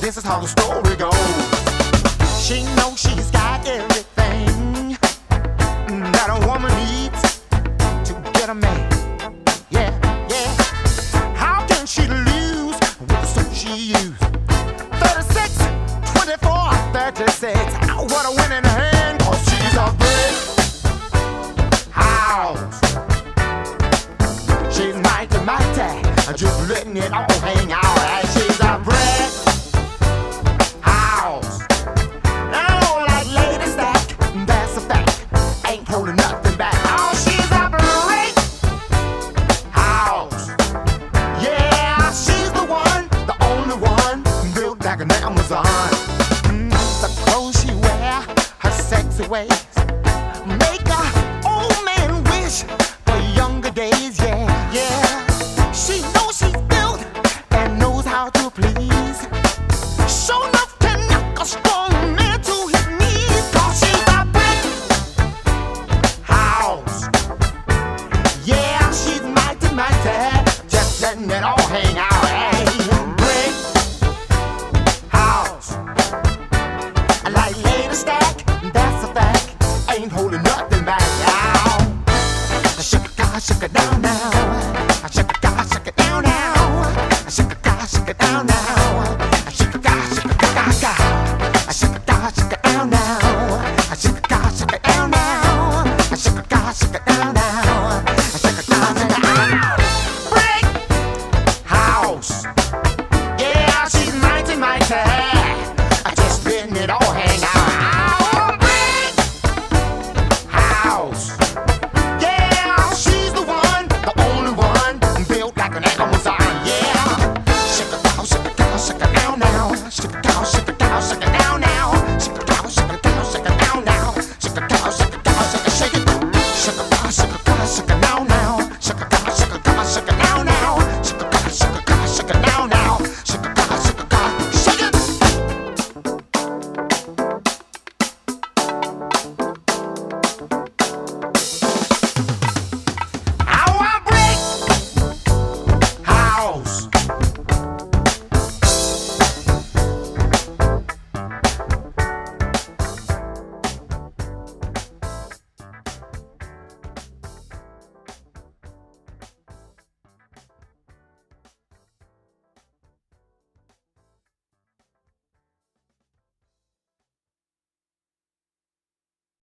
This is how the story goes. She knows she's got everything that a woman needs to get a man. Yeah, yeah. How can she lose with the suit she used? 36, 24, 36. What a winning hand, 'cause she's a brick house. She's mighty, mighty, just letting it all hang out. And she's a brick house. Oh, like Lady Stack, that's a fact. Ain't holding nothing back. Oh, she's a brick house. Yeah, she's the one, the only one, built like an Amazon. The clothes she wear, her sexy ways, make a old man wish for younger days. Yeah, yeah. She knows she's built and knows how to please. Sure enough can knock a strong man to his knees. 'Cause she's a brick house. Yeah, she's mighty, mighty, just letting it all hang out. Hey, brick house. Like Lady Stack, that's a fact. Ain't holding nothing back. Now, shake it down now. Shake it down now. Shake it down now. Shake it down now. Shake it down now. Shake it down now. Shake it down now. Brick house. Yeah, she's mighty, mighty. Just letting it all hang out. Brick house. Yeah, she's the one, the only one, built like an Amazon. Yeah, shake it down now. Shake it down now.